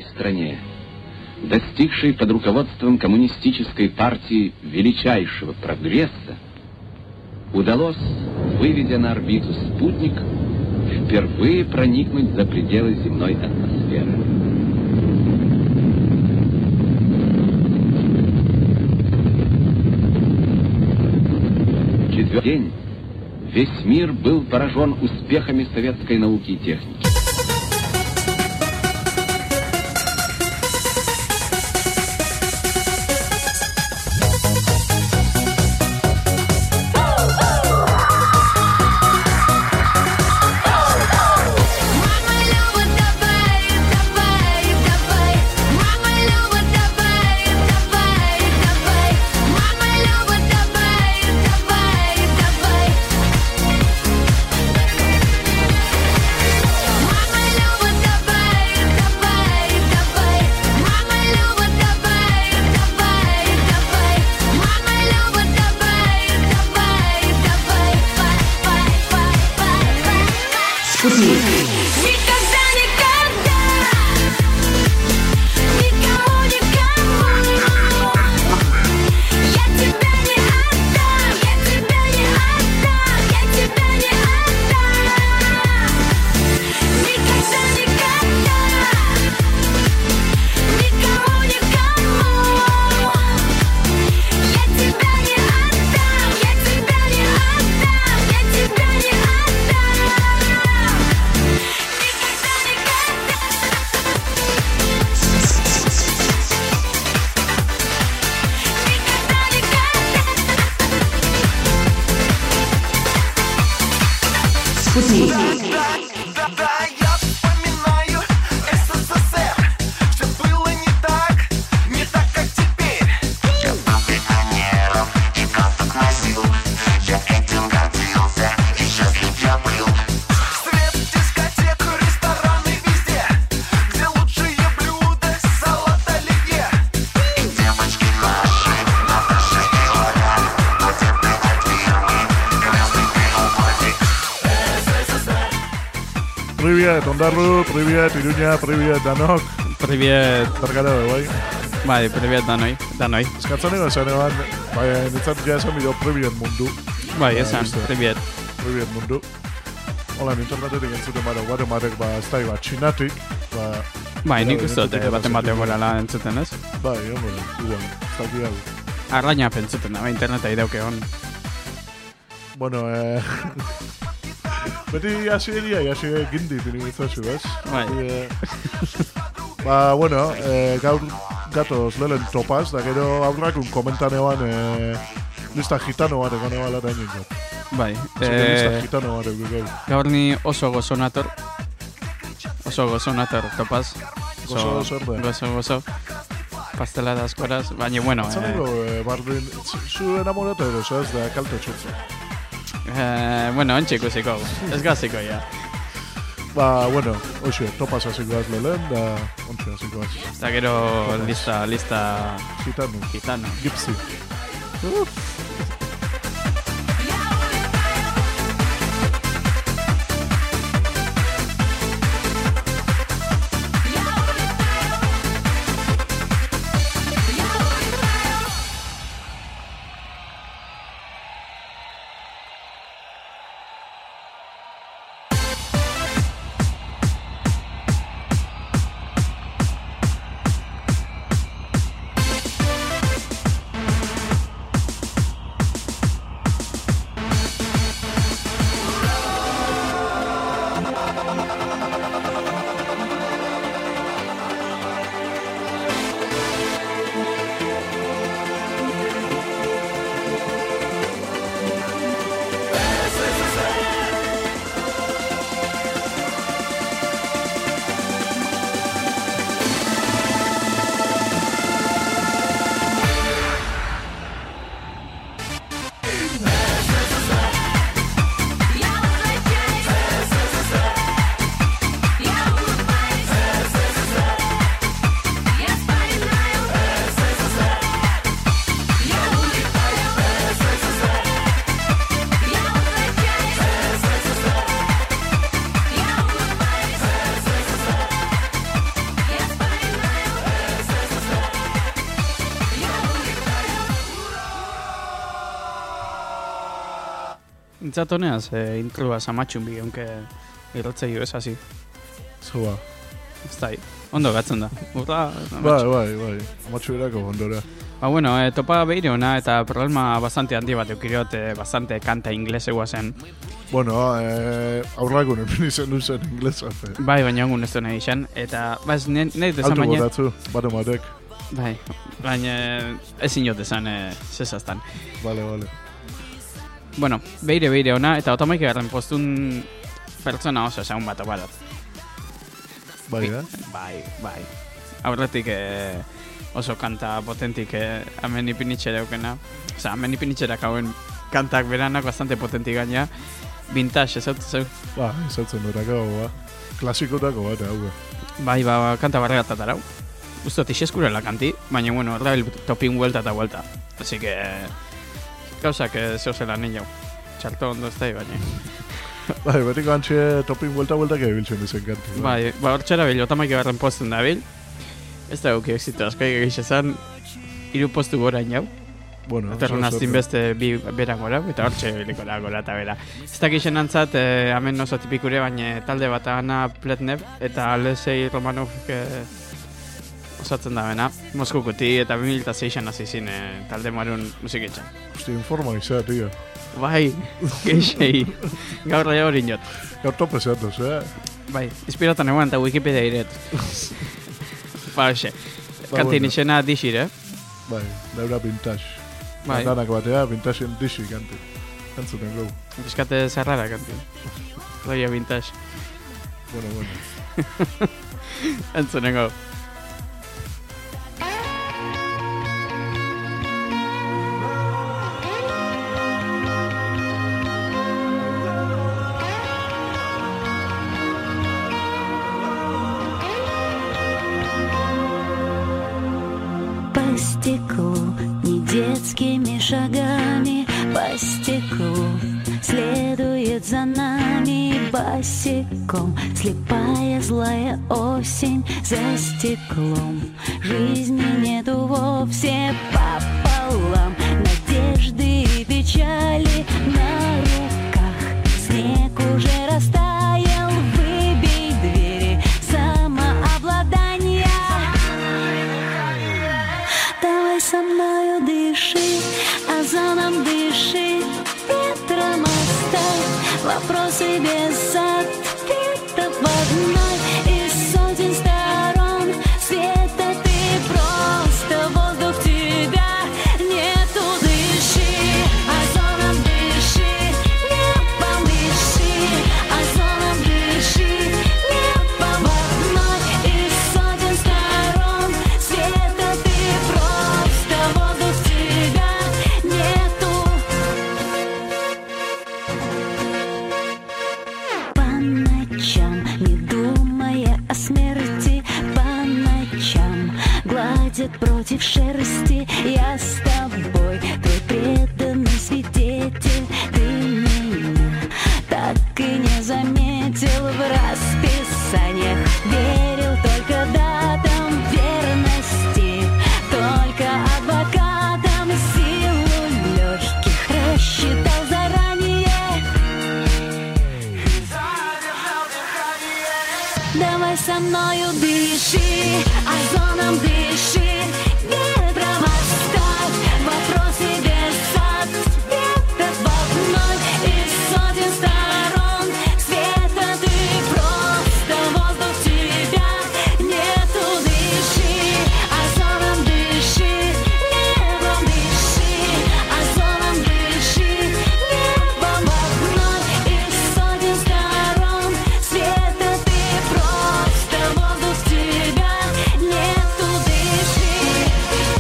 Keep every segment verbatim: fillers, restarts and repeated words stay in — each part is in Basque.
стране, достигшей под руководством коммунистической партии величайшего прогресса, удалось, выведя на орбиту спутник, впервые проникнуть за пределы земной атмосферы. Четвертый день весь мир был поражен успехами советской науки и техники. Привет, Ондару, привет, Илюня, привет, Данok. Привет. Targara, bai? Bai, привет, Danoi. Danoi. Eskatzen egon zen eban, bai, nintzat ja esan bideo, привет mundu. Bai, esan, привет. Привет mundu. Hola, internetetik entzuten bada, guare marek, ba, ez da, ba, txinatik, ba... Bai, nik uste dute, baten batean gorala entzuten, ez? Bai, hombre, igual, ez da kiago. Arraina pentsuten da, interneta ideuke hon. Bueno, eh... beti hasi egia, hasi gindi pini bizazu, ez? Bai. Ba, bueno, eh, gaur gatoz lehen topaz, da gero aurrakun komentaneoan eh, lista gitano bat egon ebala da nien jat. Bai. Zure lista gitano bat egon gaur. Gaur ni oso gozo nator. Oso gozo nator topaz. Gozo zer da? Gozo, gozo. Pastelada askoraz, baina bueno... Zaneko, eh, bardin, zu enamoratu edo, ez da kalte txutzu. Eh, bueno, ontsi ikusiko, ez gaziko ya. Ba, bueno, hoxe, topaz hasiko az lehen, da ontsi hasiko az. Eta gero lista, lista... Gitano. Gitano. Gipsy. Uff. Intzatoneaz, e, intrua zamatxun bi, onke irratzei ez hasi. Zoa. Ez da, ondo gatzen da. Urra, Bai, bai, bai. Amatxu erako ondora. Ba, bueno, e, topa behire hona eta problema bastante handi bat eukiriot, e, bastante kanta inglese guazen. Bueno, eh, aurrakun egin izan duzen inglesa. Bai, baina egun ez du nahi izan. Eta, baz, nahi dezan Altu baina... boratzu, bate matek. Bai, baina ezin jot dezan e, zezaztan. Vale, vale. Bueno, behire behire hona, eta otomaik egarren postun pertsona oso esan bat obarat. Bai, eh? Bai, bai. Aurretik eh, oso kanta potentik eh, hemen ipinitxera eukena. Osa, hemen ipinitxera kauen kantak beranak bastante potentik gaina. Vintage, ez hau zeu? Ba, izautzen durako, ba. Klasikotako bat, hau. Bai, ba, ba, kanta barregatat arau. Ustot, iseskurela kanti, baina, bueno, errabil topin vuelta eta vuelta. Así que, gauzak eh, zeo zela nien jau. Txarto ondo ez da, baina. Bai, betiko antxe topin vuelta-vueltak ebiltzen dizen kanti. Bai, ba, hortxera bil, otamaik egarren postun da bil. Ez da guki exito asko egiz ezan, hiru postu gora jau. Bueno, Eta erron aztin beste bi beran gora, eta hortxe biliko da gora eta bera. Ez da gixen antzat, eh, hemen oso tipikure, baina talde bat Ana Pletnev eta Alesei Romanov eh, osatzen da bena. Moskukuti eta bi mila eta seian hasi zin eh, talde marun musiketxan. Hosti, informa izan, tío. Bai, geixei, gaur da hori inot. Gaur tope zeatoz, eh? Bai, inspiratan eguan eta Wikipedia iret. Ba, hoxe, Ba, kantin bueno. izena dixir, eh? Bai, daura vintage. Bai. Danak batea, vintagean dixi kanti. Entzuten gau. Diskate zerrara kantin. Roia vintage. Bueno, bueno. Entzunen gau. По стеклу, не детскими шагами, по стеклу следует за нами босиком. Слепая злая осень за стеклом, жизни нету вовсе пополам. Надежды и печали на руках, снег уже растаял, выбей двери самообладания. Давай со мною дыши, озоном дыши, ветром оставь вопросы без ответов в одной из сотен сторон света. Ты просто воздух, тебя нету. Дыши, озоном дыши, небом дыши, озоном дыши, небом в одной из сотен сторон света. Ты просто воздух, тебя нету. По ночам, не думая о смерти, по ночам гладят против шерсти. Я с тобой, твой преданный свидетель. Ты меня так и не заметил в расписаниях. Верил только датам верности, только адвокатам. Силу легких рассчитал заранее. Давай со мною дыши, озоном дыши, ветром оставь вопросы без ответов в одной из сотен сторон света. Ты просто воздух, тебя нету. Дыши, озоном дыши, небом дыши, озоном дыши, небом в одной из сотен сторон света. Ты просто воздух, тебя нету. Дыши.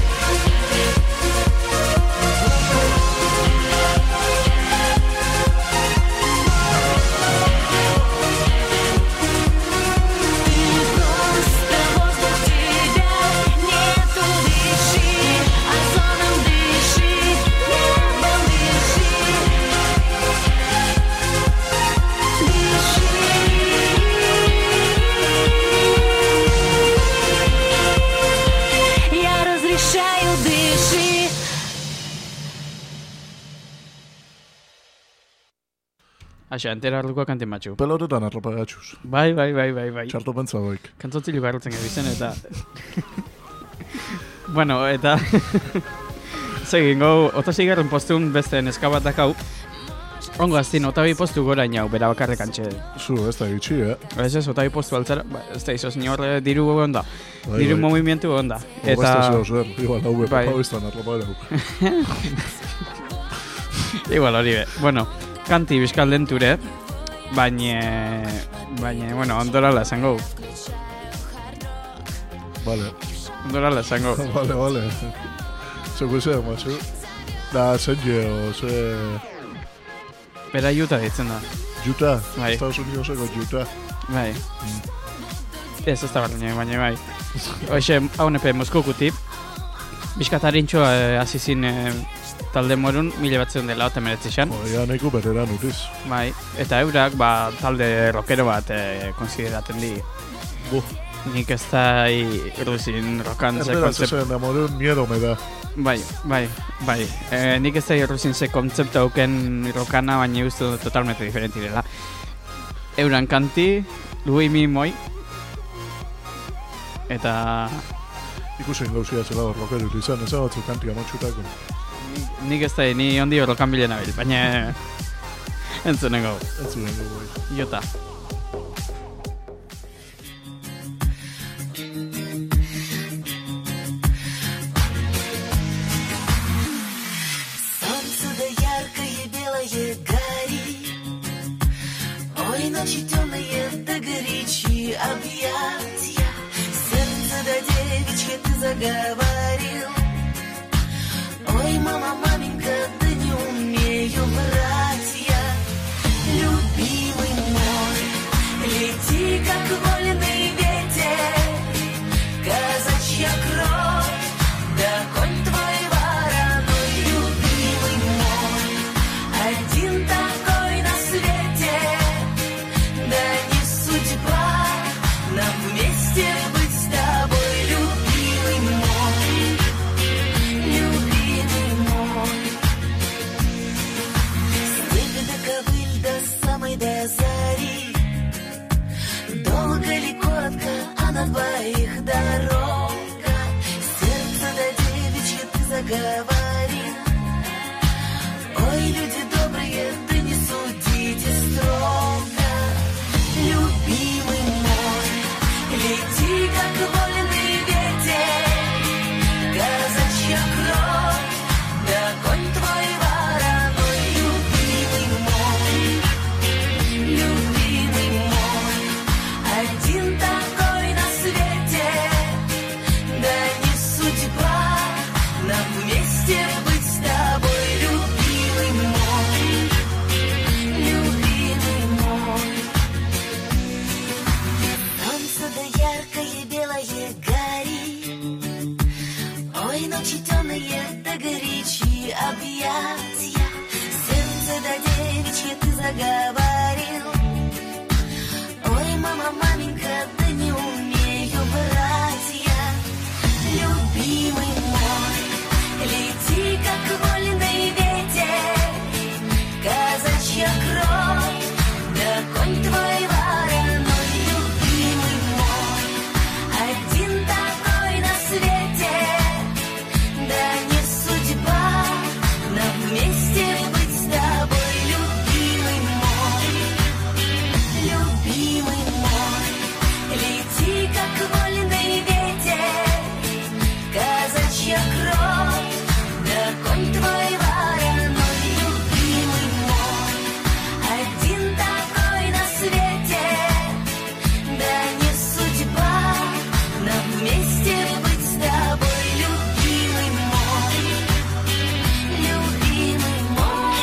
Axa, entera arluko kantin batxu. Pelotetan arropagatxuz. Bai, bai, bai, bai, bai. Txarto pentsa doik. Kantzotzilu garrotzen ebizen, eta... bueno, eta... Zegin, gau, otazigarren postun beste neska bat dakau. Ongo aztin, otabi postu gora inau, bera bakarrek antxe. Zu, ez da gitxi, eh? Ez ez, otabi postu altzara, ba, ez da izoz ni horre diru onda. Bai, Diru bai. movimientu onda. Eta... Eta... Eta... zer, igual, hau Bai. papa biztan arropa Igual hori be. Bueno, kanti bizkaldenture, baina... Baina, bueno, ondorala esango. Vale. Ondorala esango. Vale, vale. Zeko zer, matxu. Da, zenje, o, ze... Bera Utah ditzen da. Utah, Bai. Estados Unidoseko Utah. Bai. Ez, ez da barrein, baina bai. Hoxe, hau nepe Moskokutip. Bizkatarintxoa eh, azizin eh, talde morun, mila batzen dela, eta meretzixan. Ja, nahiko beteran utiz. Bai, eta eurak, ba, talde rockero bat eh, konsideraten di. Buh. Nik ez da irruzin rokan ze Erderaz konzept... ezen, amorun miedo me da. Bai, bai, bai. E, nik ez da irruzin ze kontzeptu auken rokana, baina uste dut totalmente diferenti dela. Euran kanti, Louis Mi Moi, eta Ikusen gauzia zela hor rokeru izan, ez batzu kanti amotxutako. nik ez da, ni ondi rokan bilen abil, baina entzunengo, Ez zuen dugu bai. Jota. Солнце да яркое белое горит, ой, ночи темные да горячие объятия. Сердце да девичье ты заговорил, ой, мама, маменька, да не умею врать я. Любимый мой, лети, как вольный ветер, казачья кровь, да конь твой вороной. Любимый мой, один такой на свете, да не судьба нам вместе быть с тобой. Любимый мой, любимый мой, степь до ковыль до самой до зари, долго ли, коротко, а на двоих дорога. Сердце до девичье ты заговорил, ой, люди добрые, да не судите строго. Любимый мой, лети, как вольный ветер, казачья кровь, да конь твой вороной. Любимый мой, любимый мой, один такой на свете, да не судьба нам вместе быть с тобой. Любимый мой, любимый мой. Солнце да яркое белое горит, ой, ночи темные да горячие объятия. Сердце да девичье ты заговорил, ой, мама, маменька, да не умею врать я. Любимый мой, лети, как вольный ветер, казачья кровь, да конь твой вороной. Любимый мой, один такой на свете, да не судьба нам вместе быть с тобой. Любимый мой, любимый мой, лети, как вольный ветер, казачья кровь, да конь твой вороной. Любимый мой, один такой на свете, да не судьба нам вместе быть с тобой. Любимый мой, любимый мой.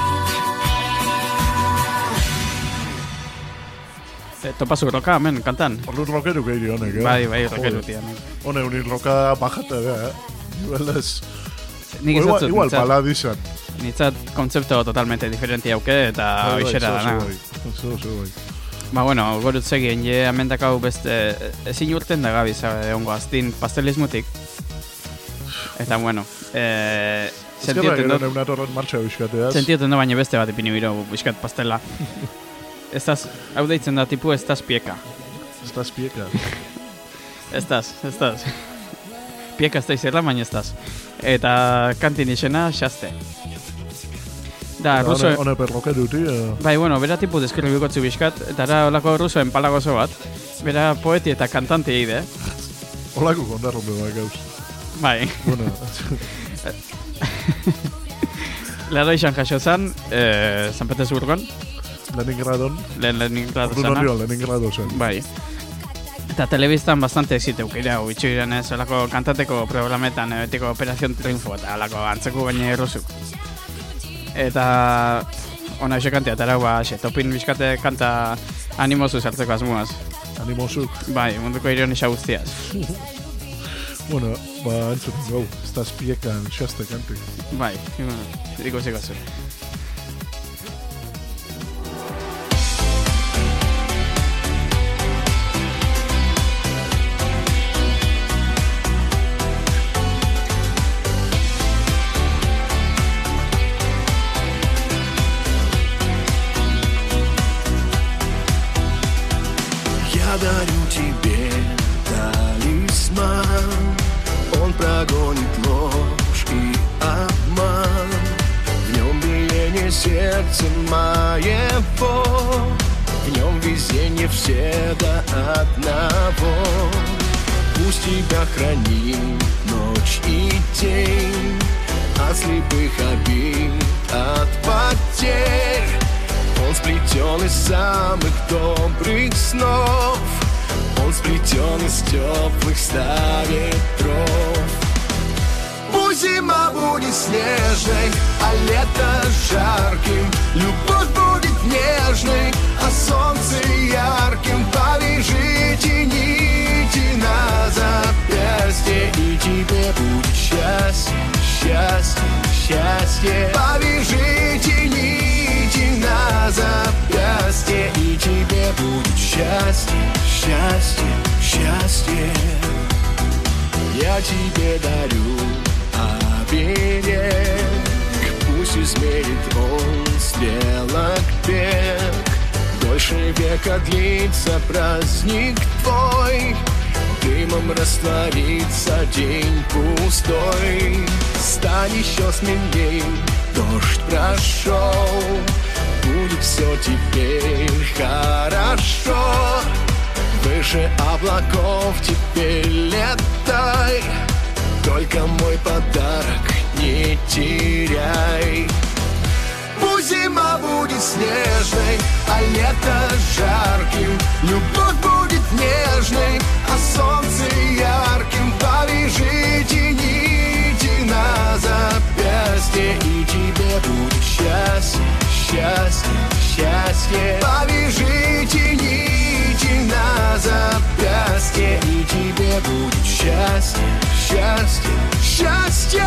E, topazu roka, hemen, kantan. Orduan rokeru gehi honek, eh? Bai, bai, Joder. rokeru tian. Hone, unin roka bajate da, eh? Igual ez... Nik Igual, izatzut, igual nitzat, baladizan. nitzat kontzepto totalmente diferenti hauke, eta Bai, bai, hoxera zo, dana. zo, bai. Zo, zo, bai. Ba, bueno, gorut zegien, je amendak hau beste, ezin urten da gabiz, eh, ongo aztin pastelismutik. Eta, bueno, eh, Ezkerrak Sentioten ero dut, neuna torren martxa euskateaz. sentioten da baina beste bat ipini biro, buskat pastela. Estaz, hau deitzen da tipu, estaz pieka. Estaz pieka. Estaz, estaz. Pieka ez da izerla, baina estaz. Eta kantin izena, xaste. Da, ruso... Hone, hone perroke duti, edo... Bai, bueno, bera tipu deskribikotzu bizkat, eta ara olako rusoen palagozo bat. Bera poeti eta kantante eide. Olako kondarron beba gauz. Bai. Bueno, Laro izan jaso zan, eh, San Petersburgon, Leningradon. lehen Leningrado Ordu zana. nondio, Leningrado zen. Bai. Eta telebistan bastante exite ukira, bitxu iran ez, olako kantateko programetan, eh, betiko Operación Triunfo, eta olako antzeko baina erruzuk. Eta ona iso kantia, eta ba, xe, topin bizkate kanta animozu sartzeko asmuaz. Animozuk. Bai, munduko ironisa guztiaz. Bueno, ba, entzuten gau. Estaz piekan xaste kantik. Bai, bueno, ikusiko zu. Я дарю тебе талисман, он прогонит ложь и обман. В нем биение сердца моего, в нем везение все до одного. Пусть тебя хранит ночь и день от слепых обид, от потерь. Он сплетен из самых добрых снов, он сплетен из теплых ста ветров. Пусть зима будет снежной, а лето жарким, любовь будет нежной, а солнце ярким. Повяжите нити на запястье, и тебе будет счастье, счастье, счастье. Повяжите нити на запястье, и тебе будет счастье, счастье, счастье. Я тебе дарю оберег, пусть измерит он стрелок бег. Дольше века длится праздник твой, дымом растворится день пустой. Стань еще смелей, дождь прошел, будет все теперь хорошо. Выше облаков теперь летай, только мой подарок не теряй. Пусть зима будет снежной, а лето жарким, любовь будет нежной, а солнце ярким. Повяжите нити на запястье, и тебе будет счастье, счастье, счастье. Повяжите нити на запястье, и тебе будет счастье, счастье, счастье.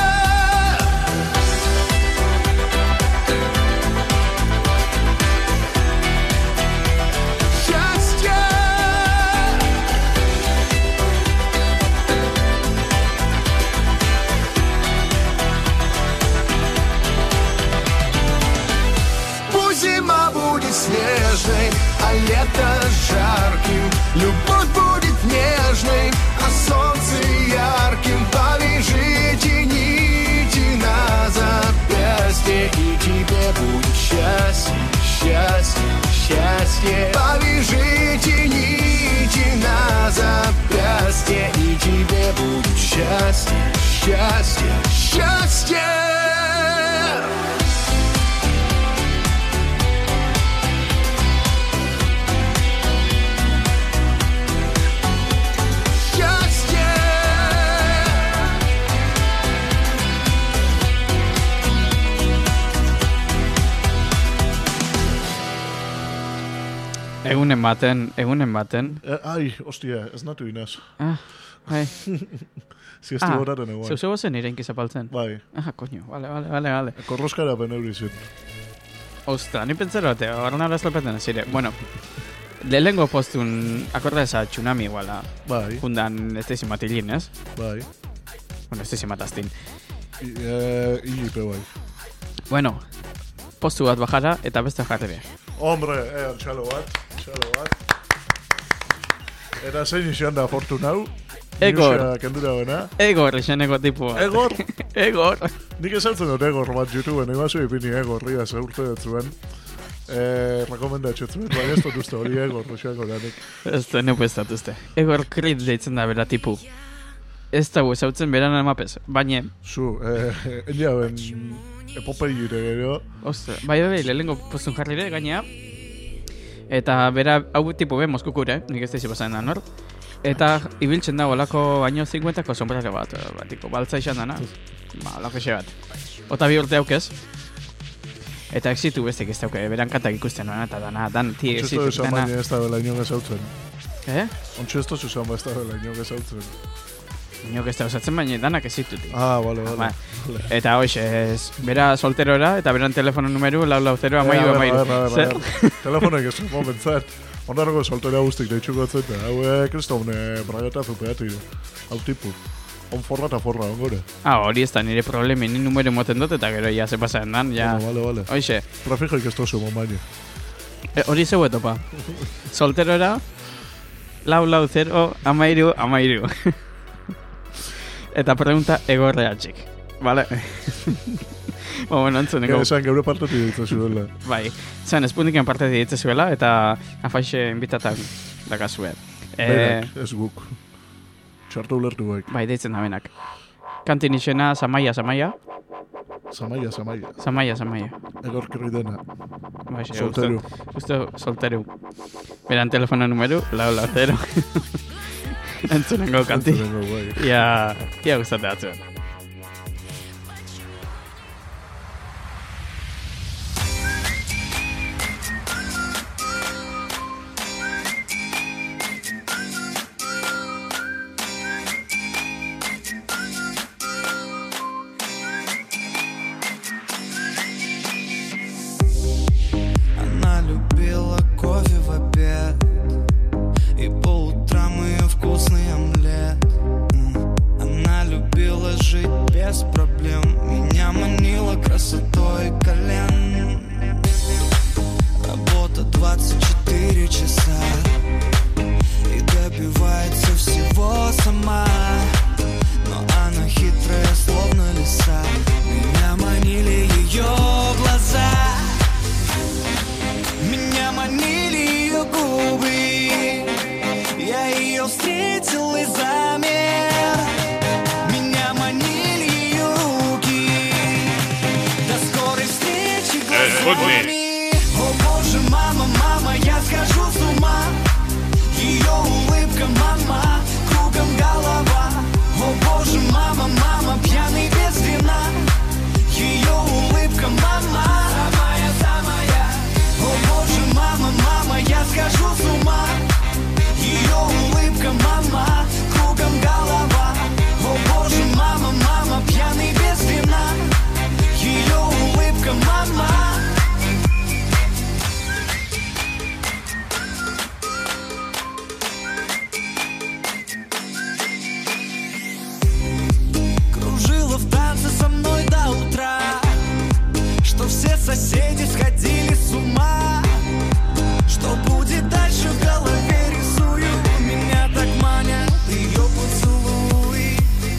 Снежной, а лето жарким, любовь будет нежной, а солнце ярким. Повяжите нити на запястье, и тебе будет счастье, счастье, счастье. Повяжите нити на запястье, и тебе будет счастье, счастье, счастье. Egunen baten, egunen baten. Eh, ai, ostia, ez natu inaz. Ah, bai. Ziesti boraren eguan. Zeu zeu zen irenki zapaltzen. Bai. Ah, koño, vale, vale, vale, vale. Korroskara ben euri zuen. Ostra, ni pentsero bate, horren ara eslopetan zire. Bueno, lehengo postun akorda eza tsunami iguala. Bai, Jundan ez teizi matilin, ez? bai. Bueno, ez teizi mataztin. Eh, inipe bai. Bueno, postu bat bajara eta beste jarri behar. Hombre, eh, txalo bat, txalo bat. Eta zein izan da fortunau? Egor. Newsa kendura bena. Egor izeneko tipua. Egor? Egor. Nik ezautzen dut Egor bat YouTubeen, eguazu ipini Egor, ria zeurte dut zuen. Eh, rekomendatxe zuen, baina ez dut uste hori Egor, roxako danik. Ez da, neupe ez dut uste. Egor Creed deitzen da bera tipu. Ez da ezautzen beran amapez, baina... Zu, eh, elia ben epopei gire gero. Ostra, bai bai, lehenko postun jarri ere, gainea. Eta bera, hau tipu be, Moskukure, nik ez da izi pasatzen da nor. Eta ibiltzen da olako baino cincuentako sombrero bat, batiko, baltza izan dana. Ba, olako xe bat. Ota bi urte haukez. Eta exitu bestek ez dauke, beran kantak ikusten noena, eta dana, dan, ti exitu, Ontxesto esan dana. baina ez da bela inok ezautzen. Eh? Ontxesto esan baina ez da bela inok ezautzen. Inok ez da osatzen, baina danak ezituti. Ah, bale, bale. Ba, eta hoxe, ez, bera solterora, eta beran telefono numeru, lau lau zero, amairu, amairu. Zer? Telefonek ez du momentzat. Ondarroko soltera guztik deitxuko zeta. Hauek ez da une brageta zupeatu ire. Hau tipu. On forra eta forra, ongore. Ah, hori ez da nire problemi, ni numero moten dut, eta gero ja, ze pasaren dan, ja. Bueno, vale, vale. Hoxe, Prefijoik ez tozu, mon e, hori zeu etopa. Solterora, lau lau zero, amairu, amairu. Eta pregunta egorreatxik. Vale? Ba, bueno, entzuneko. Esan geure partetik ditza zuela. Bai, zen, espundiken parte ditza zuela, eta afaixe invitatak dakazue. E, Berak, ez guk. Txartu ulertu baik. bai, deitzen da benak. Kantin izena, Zamaia, Zamaia. Zamaia, zamaia. Zamaia, Zamaia. Egor kirri dena. Bai, xe, Solteru. Justo, justo solteru. Beran telefono numeru, lau lau zero. Entzunengo kanti. Entzunengo, bai. Ia, ia gustate batzuen. Она любила кофе в обед, и по утрам ее вкусный омлет. М. Она любила жить без проблем, меня манила красотой колен. Работа двадцать четыре часа, и добивается всего сама. Но она хитрая, словно лиса, меня манили ее глаза. Меня манили ее губы, я ее встретил и замер. Меня манили ее руки, до скорой встречи глазами. О боже, мама, мама, я схожу с ума. Ее улыбка, мама, кругом голова. О боже, мама, мама, пьяный без вина. Ее улыбка, мама, самая, самая. О боже, мама, мама, я схожу с ума. Ее улыбка, мама, кругом голова. О боже, мама, мама, пьяный без вина. Ее улыбка, мама. Кружила в танце со мной до утра, что все соседи сходили с ума. Что будет дальше, в голове рисую. Меня так манят ее поцелуи.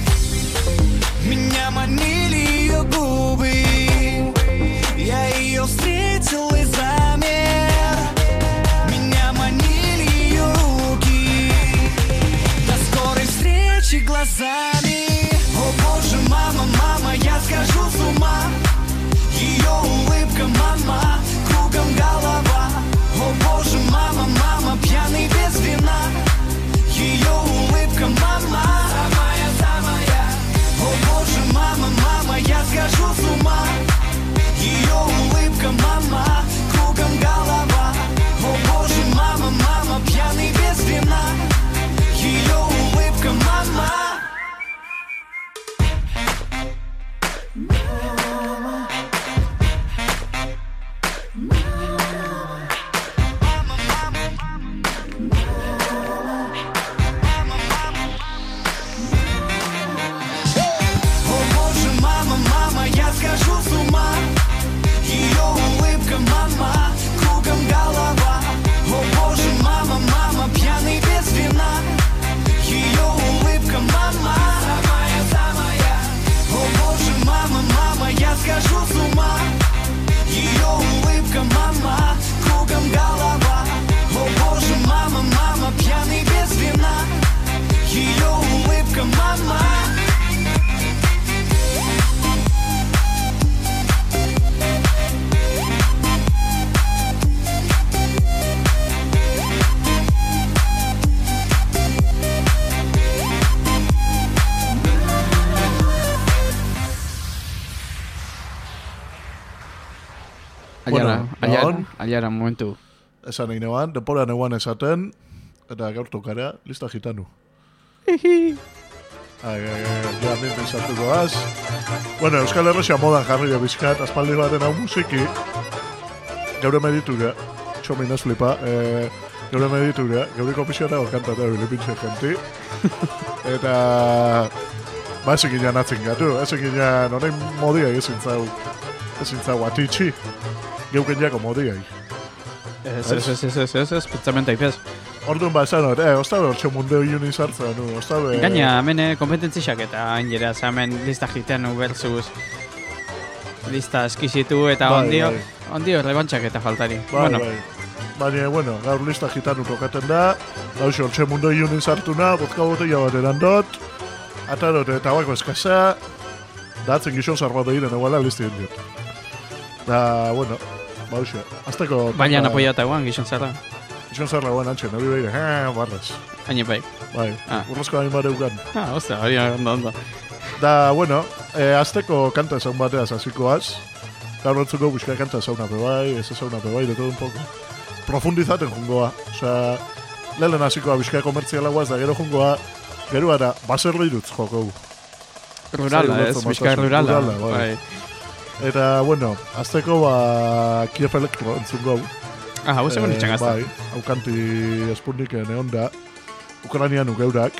Меня манили ее губы, я ее встретил и замер. Меня манили ее руки, до скорой встречи глазами. О боже, мама, мама, я схожу с ума. Ее улыбка, мама, кругом голова. О боже, мама, мама, пьяный без вина. Ее улыбка, мама, самая, самая. О боже, мама, мама, я схожу с ума. Ее улыбка, мама, кругом голова. О боже, мама, мама, пьяный без вина. Ее улыбка, мама. Aiara, aiara, Naon, aiara momentu. esan egin eban, denpora neguan esaten, eta gaur tokarea, lista gitanu. Ai, ai, ai, ja, min pensatuko az. Bueno, Euskal Herrosia modan jarri da bizkat, aspaldi baten hau musiki, gaur meditura, txomin ez flipa, eh, gaur meditura, gaur ikopiziara kantata bilipintxe jenti, eta ba, ezin ginean atzin gatu, ezin ginean, horrein modia ezin zau, ezin zau atitxi, geuken jako modia. Ez, ez, ez, ez, ez, ez, ez, pentsamentak bez. Orduan ba, esan hor, eh, ostabe hor txomundeo iuni sartzen, nu, ostabe... Gaina, hemen eh, kompetentziak eta hainera, hemen lista jitenu versus lista eskizitu eta Bai, ondio, bai. ondio rebantxak eta faltari. Bai, Bueno, bai. Baina, bueno, gaur lista gitanu tokaten da, gauz hor txomundeo iuni sartuna, bozka botella bat erandot, atarot eta bako eskasa, da atzen gizon zarroa behiren eguala listi diot. Da, bueno, ba, hoxe, azteko... baina apoiata guan, gizon zara. Gizon zarra guan antxen, hori behire, haa, barraz. Haine bai. Bai, Ah. urrozko hain bare ugan. Ah, ostra, hori ondo, ondo. Da, bueno, eh, azteko kanta ezaun bateaz hasikoaz. Gaur entzuko buska kanta ezauna bai, ez ezauna bai, de todo un poco. Profundizaten jungoa. Osea, lehen hasikoa bizka komertzialagoaz da gero jungoa, gero ara, baserro irutz joko. Rurala, Zai, ez, ulertzen bizka matasun, rurala. rurala, bai. Bai. Eta, bueno, azteko ba, Kiev Elektro entzungo. Ah, hau zegoen itxan gazta. Bai, hau kanti espurniken egon da, Ukrainian ugeurak.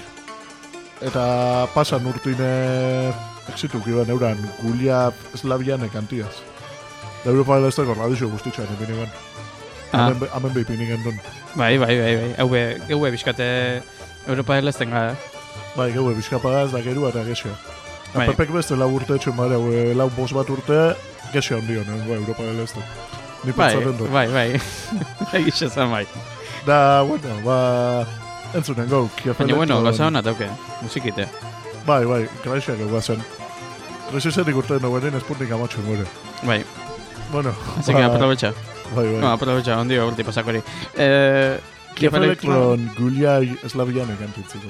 Eta pasan urtine exituk iban euran Gulia Slaviane kantiaz. Da Europa del Esteko radizio guztitxan epin iban. Ah. Hemen, be- hemen behipin igen duen. Bai, bai, bai, bai. Hau be, hau be, bizkate Europa del Esten gara. Bai, geue, bizkapagaz da gerua eta gexea. Bai. Pepek beste lau urte etxen bada, haue, lau bost bat urte, gexea ondion, eh, bai, Europa del Este. Ni Bai, pentsaten dut. bai, bai. Egiz esan bai. Da, bueno, ba, entzunen gau, Kiev Baina, bueno, Elektron- gauza hona tauke, musikite. Bai, bai, kraixak eguazen. Kresizetik urte noguenin espurnik amatxo gore. Bai, Bueno, así que aprovecha. bai, bai. No, aprovecha, ondio urti pasakori. Eh, Kiev Kiev Elektron. Elektron Guliai Slaviane kantitzeko.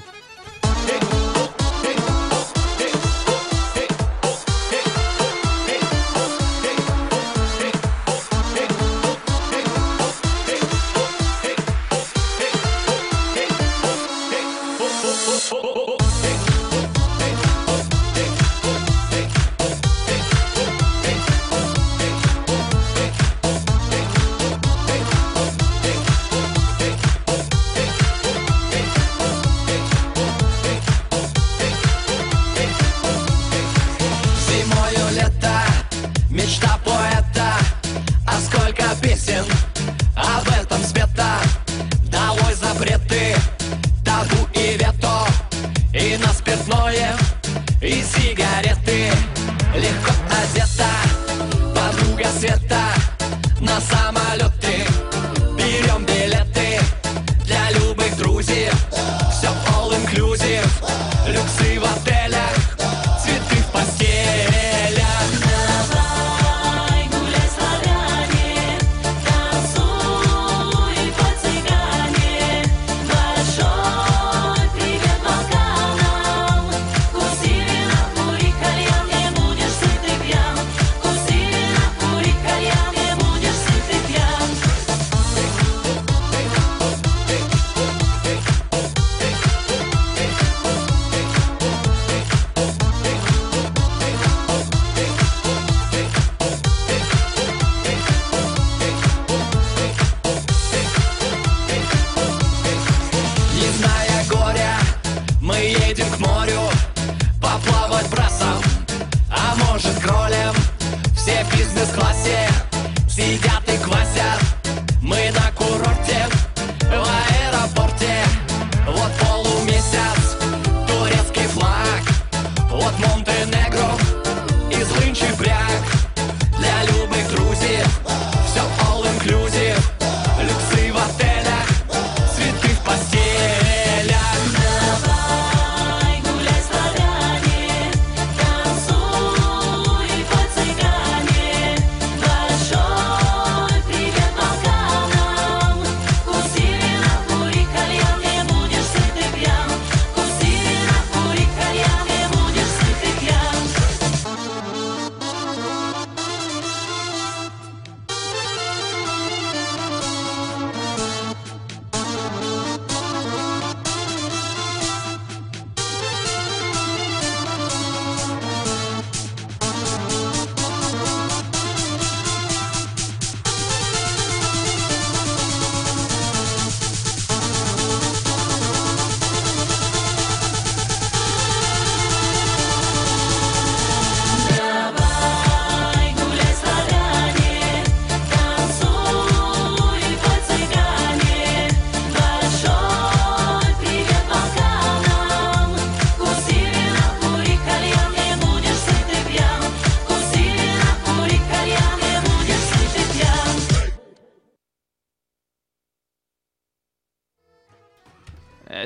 Зимою лето, мечта поэта. А сколько песен об этом спето. Долой запреты, табу и вето. И на спиртное, и сигареты. Легко одета, подруга света. На самолеты берем билеты. Для любых друзей все all inclusive. Люксы в отелях, цветы в постелях. Давай гуляй, славяне, танцуй по-цыгане. Большой привет Балканам. Куси вина, кури кальян, не будешь сыт и пьян. Куси вина, кури кальян, не будешь сыт и пьян. Не зная горя, мы едем к морю. Поплавать брасом, а может кролем. Все в бизнес-классе сидят и квасят. Мы на курорте, в аэропорте. Вот полумесяц, турецкий флаг. Вот Монтенегро, из Лынчи бряг. Для любых друзей все all inclusive. Люксы в отелях, цветы в постелях. Давай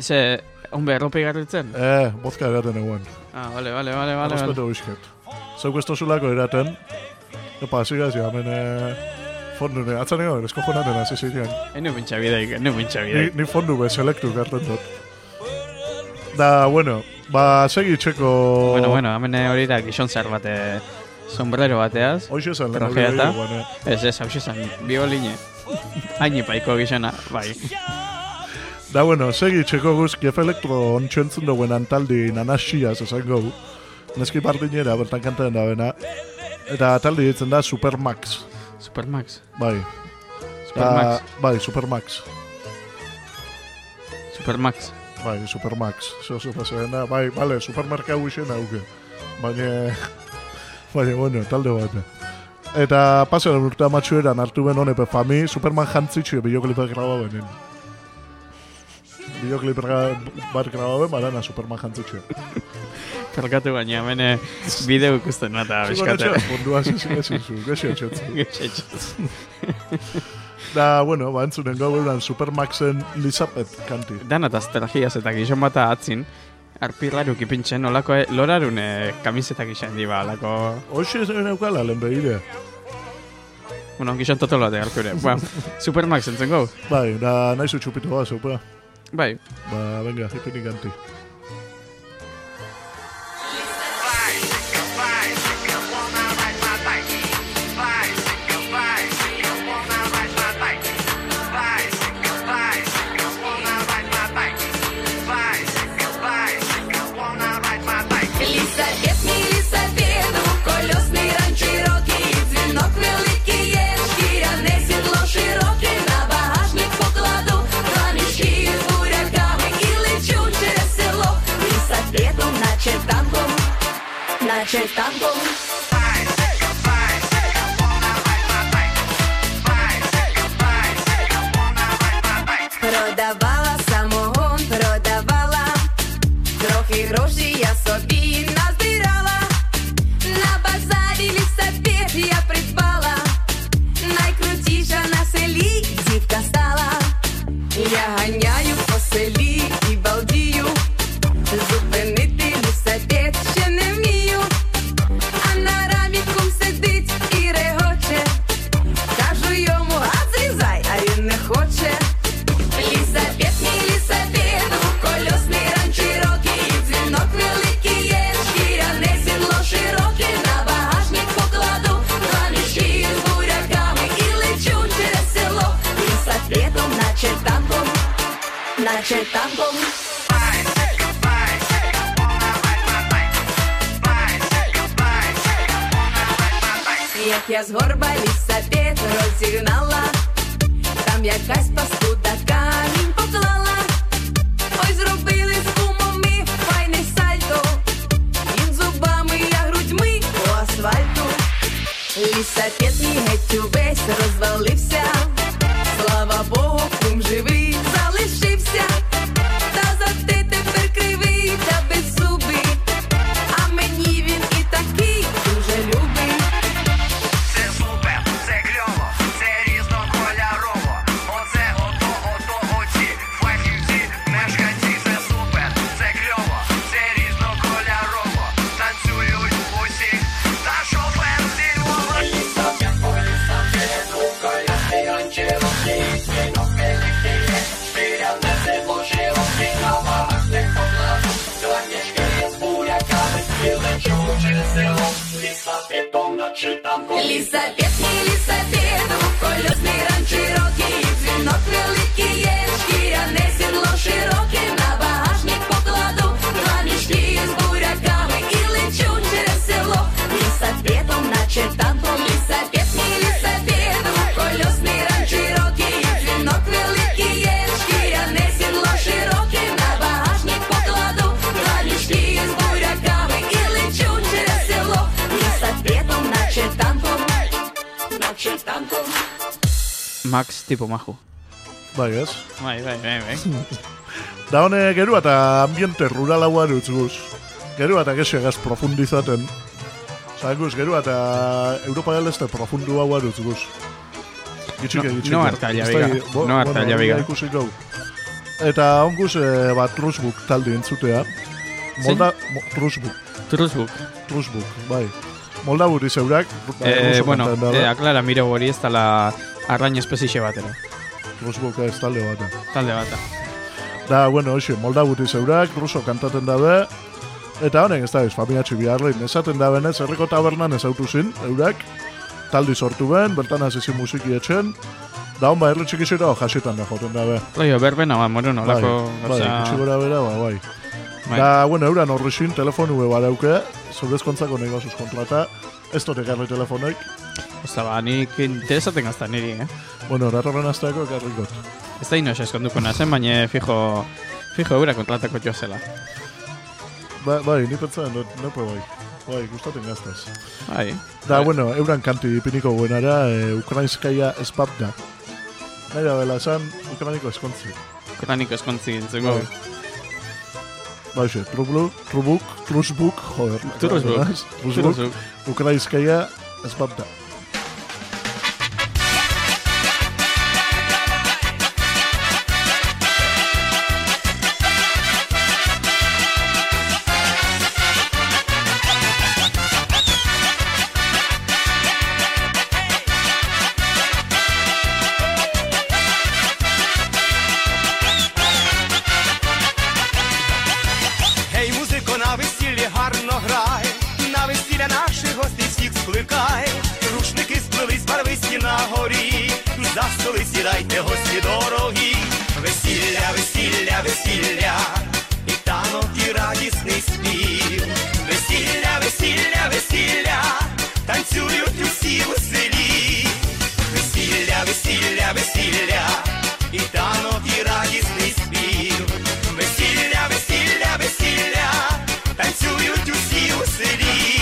Ze, honbe, errope garritzen? Eh, bozka eraten eguan. Ah, vale, vale, vale, vale. Respeto bizket. Zeuk ez tozulako eraten. Epa, hasi gazio, hemen eh, fondu, ne, atzan ego, esko jonaten hasi zirean. Enu pintxa bidaik, enu pintxa Ni, bidaik. ni fondu be, selektu garten dut. Da, bueno, ba, segi txeko... Bueno, bueno, hemen hori da gizon zer bate, sombrero bateaz. Hoxe esan, lehen hori Trajeata. dugu, baina. Ez, ez, hau esan, bioline. Haini paiko gizona, bai. Da, bueno, segi txeko guz, Gef Elektro ontsentzun duen antaldi nanaxiaz esan gau. Neski bardinera, bertan kantaden da bena. Eta taldi ditzen da Supermax. Supermax. Bai. Supermax. Da, bai, Supermax. Supermax. Bai, Supermax. Zo, zo, pasarena. Bai, bale, supermarka guixen hauke. Baina, baina, bueno, talde bat. Eta pasaren urte amatxueran hartu ben honepe fami, Superman jantzitxue bideoklipak graba benen. Bideoklip bat graba ben, barana Superman jantzitxue. Perkatu baina, hemen bideo ikusten nata biskate. Zuko fondua zizin ezin zu, gexi atxetzen. Gexetxez. Da, bueno, ba, entzunen gau euran Supermaxen Lizapet kanti. Dan eta astragiaz eta gizon bata atzin, arpirraruk ipintzen, olako e, lorarun e, kamisetak izan diba, olako... Hoxe ez neukala, lehen behire. Bueno, gizon totolo batek arpire. Bueno, Supermax entzun gau. Bai, da, nahizu txupito bat, zupa. Bai, Ba, venga, hipenik kanti. Лісапет, мій лісапет, двокольосний ранчірокий, дзвінок великий є, шкіряне сідло широке, на багажник покладу два мішки з буряками і лечу через село. Лісапетом, наче танком, наче танком. Продавала самогон, продавала, трохи грошей я собі назбирала. На базарі лісапет я придбала, найкрутіша на селі дівка стала. Я ганяю по селі і балдію, зупинити лісапет ще не вмію. А на раміку сидить і регоче, кажу йому, а зрізай, а він не хоче. Лісапет, мій лісапет, двокольосний ранчірокий, дзвінок великий є, шкіряне сідло широке, на багажник покладу два мішки з буряками і лечу через село. Лісапетом, наче танком, наче танком. Як я з горба лісапет розігнала, там якась паскуда камінь поклала. Ой, зробили з кумом ми файне сальто, він зубами, я грудьми по асфальту. Лісапет мій геть увесь розвалився, слава Богу, кум живий залишився. Та зате тепер кривий та беззубий, а мені він і такий дуже любий. Це супер, це кльово, це різнокольорово. Оце ото, ото, оці фахівці, мешканці. Це супер, це кльово, це різнокольорово. Танцюють усі, та шофер зі Львова. Лісапет, мій лісапет, двокольосний ранчірокий, дзвінок великий є, шкіряне сідло широке, на багажник покладу два мішки з буряками і лечу через село. Лісапетом, наче танком, лісапет, мій лісапет, двокольосний ранчірокий, дзвінок великий є, шкіряне сідло широке, на багажник покладу два мішки з буряками і лечу через село. Лісапетом, наче танком, наче танком. Max tipo maju. Bai, ez? Bai, bai, bai, bai. Da hone, geru eta ambiente rural hau arutz guz. Geru eta gexegaz profundizaten. Osa, guz, geru eta Europa del Este profundu hau arutz guz. Gitxike, No- gitxike. no harta Ez jabiga, da- bo- no harta bueno, jabiga. ikusi gau. Eta onguz e, bat Trusbuk talde entzutea. Molda... Mo, Trusbuk. Trusbuk. Trusbuk, bai. Molda buri zeurak. Ba, Eh, ruso bueno, kantatzen da, eh, aklara miro hori ez dela arrain espezixe batera. Trusbuk ez talde bat. Talde bata. Da, bueno, hoxe, molda buri zeurak, ruso kantaten dabe. Eta honek ez da ez, familia txibiarlein. Esaten da benez, herriko tabernan ezautu zin, eurak. Taldi sortu ben, bertan azizin musiki etxen. Da hon ba, herri txikizera jasetan da joten dabe. Oio, berbena, ba, moro Bai, nolako... bai, osea, gutxi gora bera, ba, bai. bai. Da, bueno, euran horrexin, telefonu be badauke, zordezkontzako nahi basuz kontrata, ez dut ekarri telefonoik. Osta, ba, nik interesaten gazta niri, eh? Bueno, ratorren azteako ekarrikot. Ez da inoz eskonduko nazen, baina fijo... Fijo eura kontratako jo zela. Ba, bai, ni pentsaren dut, nepo bai. Bai, gustaten gaztaz. Bai. Da, Bai. bueno, euran kanti ipiniko buenara, e, ukrainskaia espabda. Nahi da bela esan, ukrainiko eskontzi. Kraniko eskontzi entzengo. Bai. Ba, xe, trubuk, trubuk, trusbuk, joder. Trusbuk. Trusbuk, Trusbuk. ukrainskaia espabda. Гей, музико, на весіллі гарно грай, на весілля наших гостей всіх скликай. Рушники сплелись барвисті на горі, за столи сідайте, гості дорогі. Весілля, весілля, весілля, і танок, і радісний спів. Весілля, весілля, весілля, танцюють усі веселі. Весілля, весілля, весілля, і танок, і радісний спів. Весілля, весілля, весілля, танцюють усі у селі.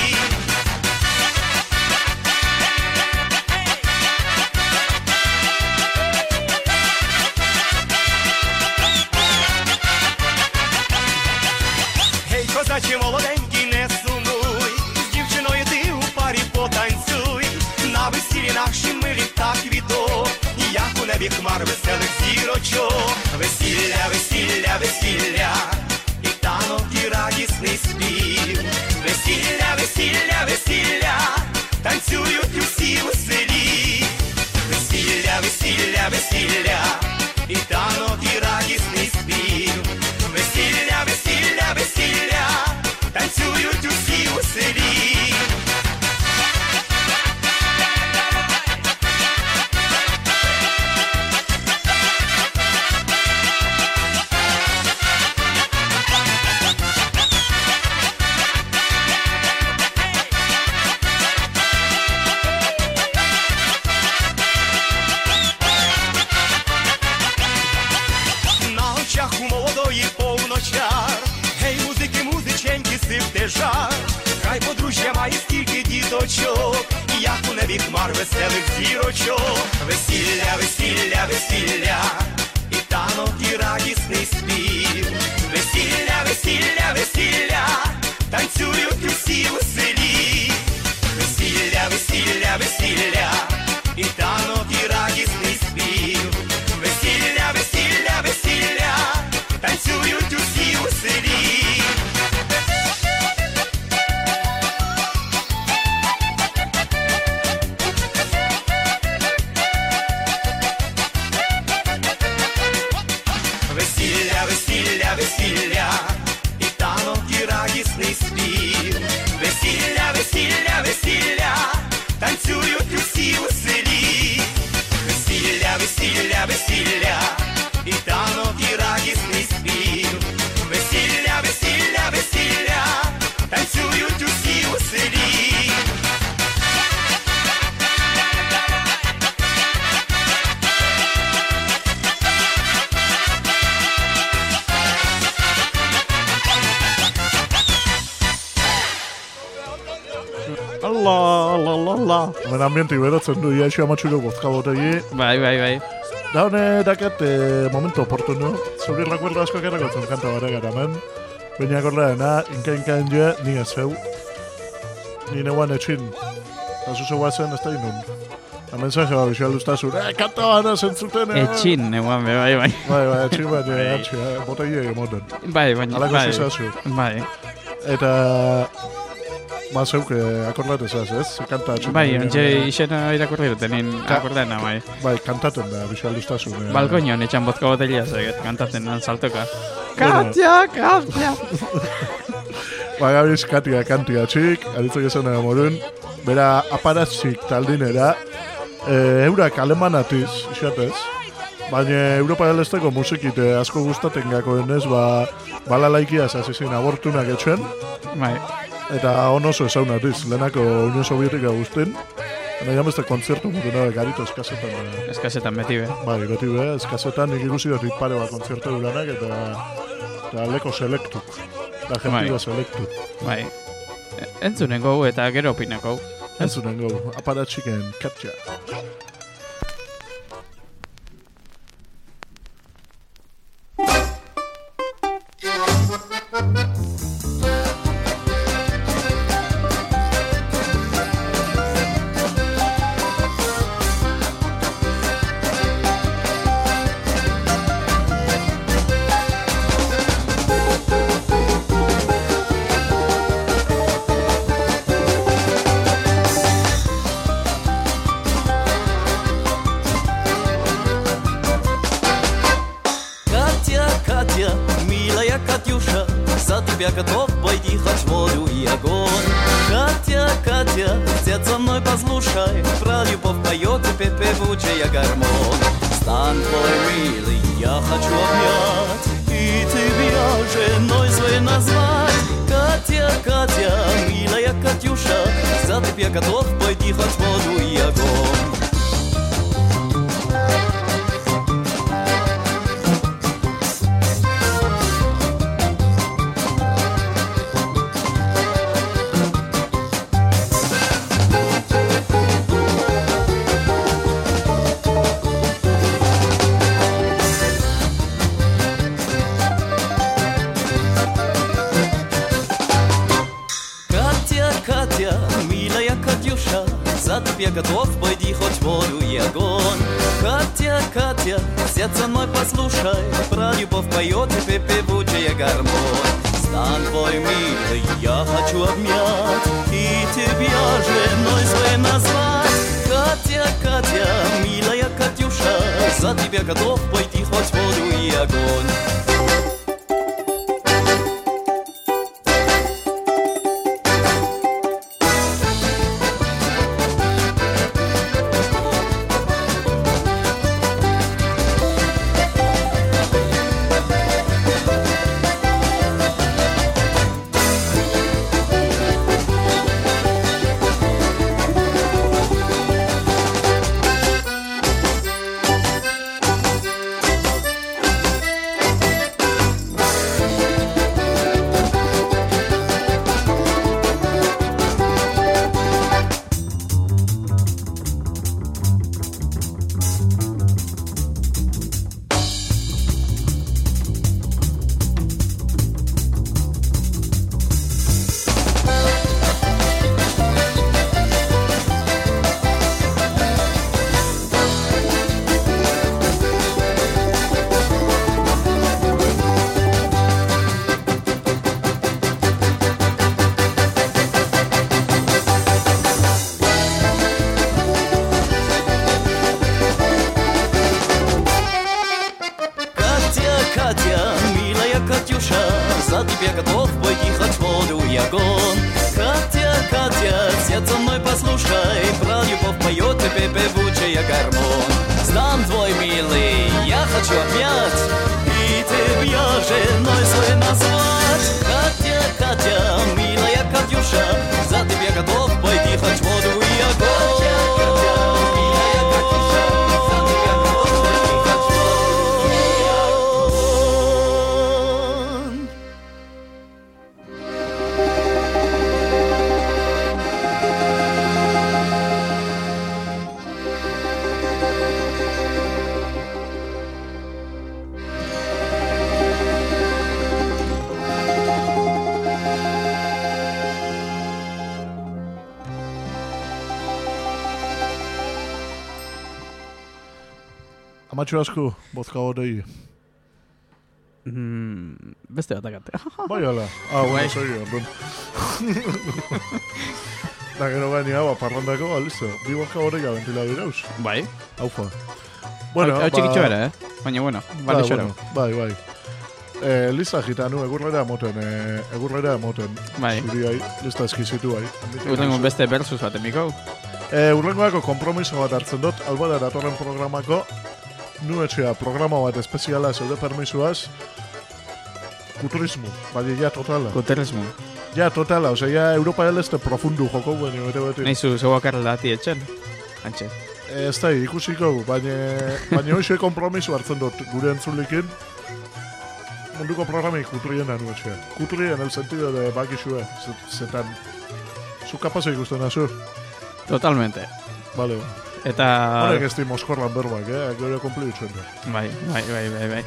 Гей, козачі молоденький, не сумуй, з дівчиною ти у парі потанцюй. На весіллі наші милі так відо, як у небі хмар веселих зірочок. Весілля, весілля, весілля, і танок, і радісний спів. Весілля, весілля, весілля, танцюють усі у селі. Весілля, весілля, весілля, і танок, і радісний спів. Весілля, весілля, весілля, танцюють усі у селі. На очах у молодої повночар, гей, музики, музиченьки, сипте жар. Хай подружжя має стільки діточок, як у небі хмар веселих зірочок. Весілля, весілля, весілля, і танок, і радісний спів. Весілля, весілля, весілля, танцюють усі у селі. Весілля, весілля, весілля, і танок, і радісний спів. Весілля, весілля, весілля, танцюють усі у селі. Весілля, весілля, весілля, і танок, і радісний спів. Весілля, весілля, весілля, танцюють усі у селі. Весілля, весілля, весілля, і танок, і радісний спів. Весілля, весілля, весілля, танцюють усі у селі. Allah, Allah, Allah, Allah. Hemen ambiente berotzen du, ia eixo amatxuro bozka botegi. Bai, bai, bai. Da hone dakat eh, momento oportuno. Zuri recuerdo asko kerrakotzen kanta bara gara men. Baina korlaena, inka inka enjoa, ni ez feu. Ni neuan etxin. Eta zuze guazen ez da inun. La mensaje bat bixal duztasun, eh, kanta bana zentzuten, eh? Etxin, eguan, be, bai, bai. Bai, bai, etxin bat, eh, atxe, eh, botegia emoten. Bai, baina, Halako bai. zizazu. Bai, Eta, ba, zeuk, eh, akordatezaz, ez? Kanta atxin. bai, ontxe izena irakurri dutenin Ka- akordena, bai. Bai, kantaten da, bixal duztasun. Eh. Balkoinon, etxan botka botelia zeget, kantaten nan saltoka. Bueno. Katia, Katia! Ba, gabiz, katia, kantia txik, aritzok esan nahi morun, bera aparatxik taldinera, e, eurak alemanatiz, isatez, baina Europa del Esteko musikite asko gustaten gako denez, ba, bala laikiaz azizin abortunak etxen, Bai, eta on oso ezaunatiz, lehenako Unión Sovietika guztin, baina jamezte kontzertu mutuna garito eskazetan, da. eskazetan beti be. bai, beti be, eskazetan nik ikusi dut pare bat kontzertu duranak, eta, eta leko selektuk, da jentiba Bai. selektuk. Bai. E- Entzunen gau eta gero opinako. Entzunen gau, aparatxiken katja. Катя, Катя, милая Катюша, за тебя готов пойти хоть воду и огонь. Катя, Катя, взять со мной послушай, про любовь поет теперь певучая гармонь. Стань твой милый, я хочу обнять, и тебя женой своей назвать. Катя, Катя, милая Катюша, за тебя готов пойти хоть воду и огонь. Катя, Катя, милая Катюша, за тебя готов пойди хоть воду и огонь. Катя, Катя, взять со мной послушай, про любовь поет теперь певучая гармонь. Стань твой милый, я хочу обнять, и тебя женой своей назвать. Катя, Катя, милая Катюша, за тебя готов пойти хоть воду и огонь. Катя, Катя, милая Катюша, за тебя готов пойти хоть воду и огонь. Катя, Катя, взять со мной послушай, про любовь поет теперь певучая гармонь. Стань твой милый, я хочу обнять, и тебя женой своей назвать. Катя, Катя, милая Катюша, за тебя готов пойти хоть воду и огонь. Amatxo asko, bozka hori. Mm, beste bat akate. Bai, ala. Ah, bueno, Bai. segi, ordun. Da, gero gaini hau, parrandako, alisto. Bi bozka hori gabentila dirauz. Bai. Haufa. Bueno, hau txikitxo era, eh? Baina, bueno, bale xora. Bai, bai. Eh, lista gitanu, egurrera moten, eh, egurrera moten. Bai. Zuriai, lista eskizitu bai. Urrengo beste versus bat emiko. Eh, urrengoako kompromiso bat hartzen dut, albada datorren programako, nu etxea programa bat espeziala zeure permisuaz, kulturismo, bai, ja totala. Kulturismo. Ja totala, osea, ja Europa del Este profundu joko guen, bete bete. Naizu, zeu akarrela ati etxen. Antxe. Eh, ez da, ikusiko, baina, baina hoxe kompromiso hartzen dut gure entzulikin, munduko programik kulturien da nu etxea. Kulturien, el sentido de bakixue, zetan, zu kapazo ikusten azu. Totalmente. Vale. Eta... Horrek ez di moskorran berbak, eh? Gero komplitzen da. Bai, bai, bai, bai, bai.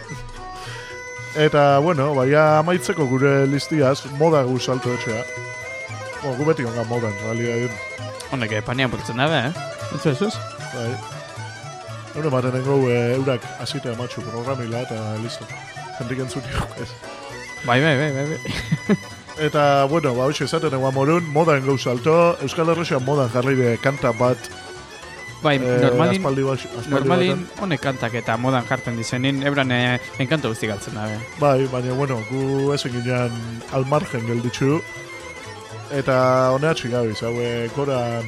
Eta, bueno, baina amaitzeko gure listiaz, moda gu salto etxea. Bueno, gu beti ongan modan, realidadin. Honek, panean purtzen dabe, eh? Entzu ezuz? Bai. Eure baten nengo e, eurak azite amatxu programila eta listo. Jendik entzutiok ez. Bai, bai, bai, bai, bai. Eta, bueno, ba, hoxe esaten eguan morun, modan gau salto, Euskal Herrexean modan jarri de kanta bat. Bai, eh, normalin, aspaldi bas- aspaldi normalin baten. honek kantak eta modan jartzen dizenin, ebran eh, enkanto guzti galtzen dabe. Bai, baina, bueno, gu ez eginean almargen gelditxu. Eta honeatxik gabiz, haue goran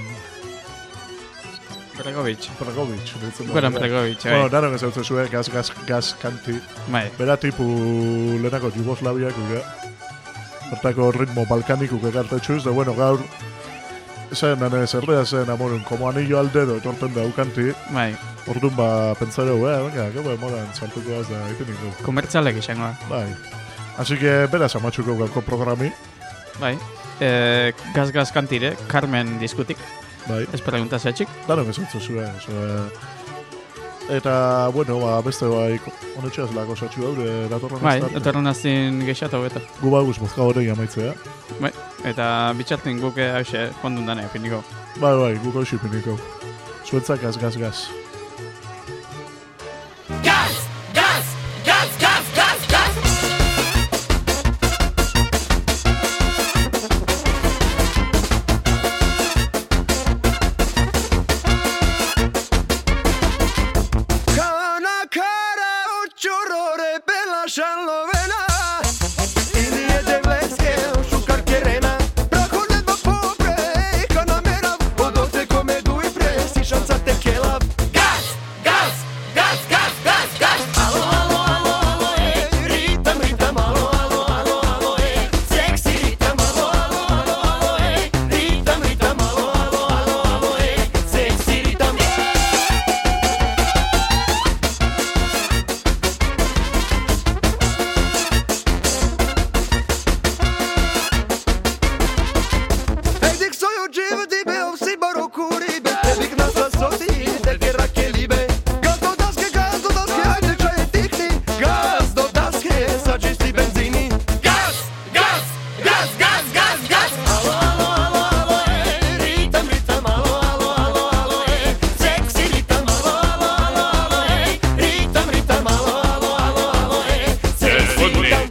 Pregovic. Pregovic. deitzen da. Goran Pregovic, bai. Bueno, daron ez dut zuen, gaz, gaz, gaz kanti. Bai. Bera tipu lehenako Jugoslaviak gure. Bertako ritmo balkanikuk ekartetxuz, da bueno, gaur zen, nane zerrea zen, amorun, como anillo al dedo, etorten da ukanti. Bai. Orduan ba, pentsareu, eh, venga, gero modan saltuko az da, iten nindu. Komertzalek izango. Bai. Así que, beraz amatxuko gauko programi. Bai. Eh, gaz-gaz kantire, Carmen diskutik. Bai. Ez pregunta zehatxik. Daron ez dut zuen, oso, eta, bueno, ba, beste bai, honetxeaz lako satxu daure, datorren Bai, astarte. datorren azin geixatu beto. Gu baguz bozka horregi amaitzea. Bai. Eta bitxartin guke hause fondun dane, finiko. Bai, bai, guk hoxi piniko. Zuentzak gaz, gaz, gaz. Gas, gas, gas, gas, gas, gas. Cara, cara, ucciorore, bella sciallovena. Ilie de vleske, šukar kerena. Braho nema pobre, economera. Vodote come due presi, šanca te kelav. Gas, gas, gas, gas, gas, gas. Alo, alo, alo, alo, ej. Ritam, ritam, alo, alo, alo, alo, ej. Seksi ritam, alo, alo, alo, alo, ej. Ritam, ritam, alo, alo, alo, alo, ej. Seksi ritam. Ej, dik soju dživ, di beo si baroku ribe. Ej, dik nas rasoti, deke rake libe. Gaz do daske, gaz do daske, hajde čaje tikni. Gaz do daske, sa čisti benzini. Gaz, gaz, gaz, gaz, gaz, gaz. Alo, alo, alo, alo, ej. Ritam, ritam, alo, alo, alo, alo, ej. Seksi ritam, alo, alo, alo, alo, ej. Ritam, ritam, alo, alo, alo, alo, ej. Seksi ritam.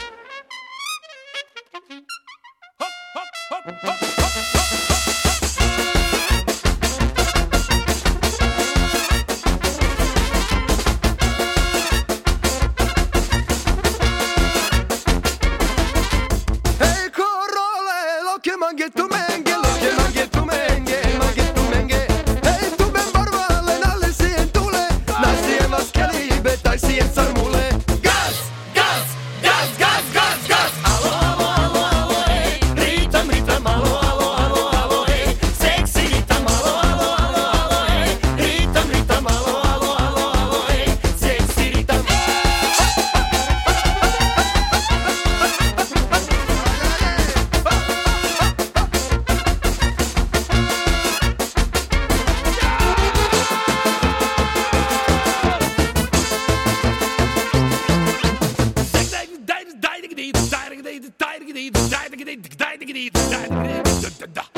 Hey corole, lo che mangi tu menghe, lo che mangi tu menghe, mangi tu menghe. Hey tu ben barbale, nalle si entule, nasi e mascheli, betai si en sarmule. Gas, gas, gas, gas, gas, gas. Alo, alo, alo, alo, ej. Ritam, ritam, alo, alo, alo, alo, ej. Seksi ritam, alo, alo, alo, alo, ej. Ritam, ritam, alo, alo, alo, alo, ej. Seksi ritam. Da